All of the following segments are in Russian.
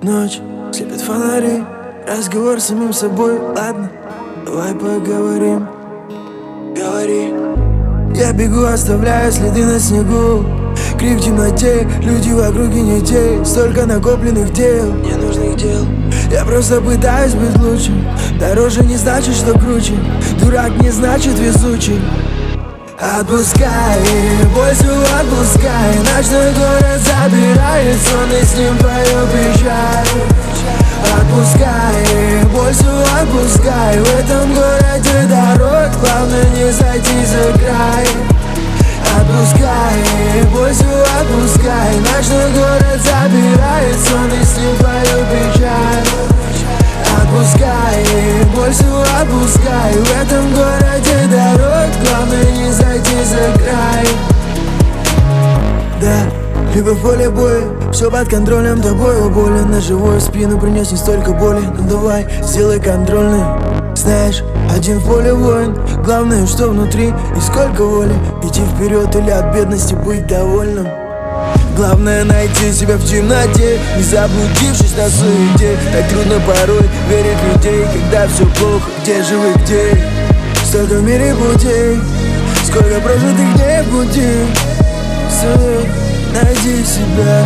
Ночь, слепят фонари, разговор с самим собой. Ладно, давай поговорим. Говори. Я бегу, оставляю следы на снегу. Крик в темноте, люди в округе не те. Столько накопленных дел, ненужных дел. Я просто пытаюсь быть лучше. Дороже не значит, что круче. Дурак не значит везучий. Отпускай, боль свою отпускай. Ночной город забирает сон и с ним твою печаль. Отпускай, боль свою отпускай. В этом городе дорог, главное не зайти за край. Отпускай, боль свою отпускай. Ночной город забирает сон и с ним твою печаль. Отпускай, боль свою отпускай. В этом городе дорог, главное не зайти за край. Да, либо в поле боя, все под контролем тобой. О, боли на живую спину принес не столько боли. Ну давай, сделай контрольный. Знаешь, один в поле воин. Главное, что внутри и сколько воли. Идти вперед или от бедности быть довольным. Главное найти себя в темноте, не заблудившись на суете. Так трудно порой верить в людей, когда все плохо. Где же вы, где? Столько в мире путей, сколько прожитых дней в пути. Совет, найди себя.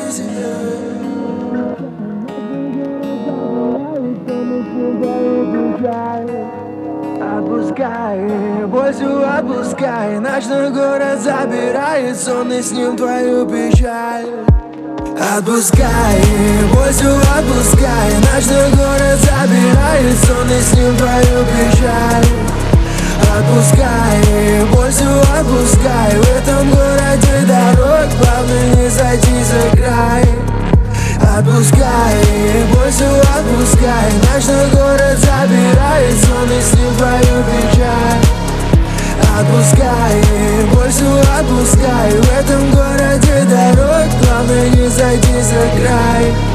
Отпускай, боль свою отпускай. Ночной город забирает сон и с ним твою печаль. Отпускай, боль свою отпускай. Ночной город забирает сон и с ним твою печаль. Отпускай, боль свою отпускай. В этом городе дорог, главное не зайти за край. Отпускай, боль свою отпускай. Ночной город забирает сон и с ним твою печаль. Отпускай, боль свою отпускай. В этом городе дорог, главное не зайти за край.